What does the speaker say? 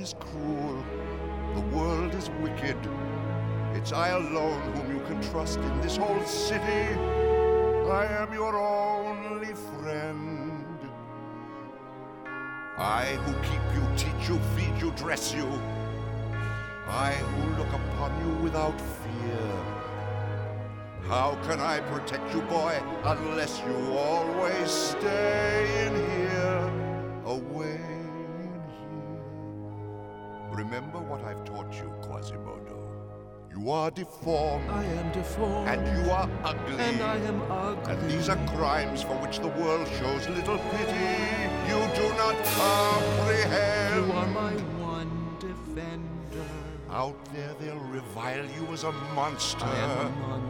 is cruel, the world is wicked. It's I alone whom you can trust in this whole city. I am your only friend. I who keep you, teach you, feed you, dress you. I who look upon you without fear. How can I protect you, boy, unless you always stay in here, away in here? Remember what I've taught you, Quasimodo. You are deformed. I am deformed. And you are ugly. And I am ugly. And these are crimes for which the world shows little pity. You do not comprehend. You are my one defender. Out there they'll revile you as a monster. I am a monster.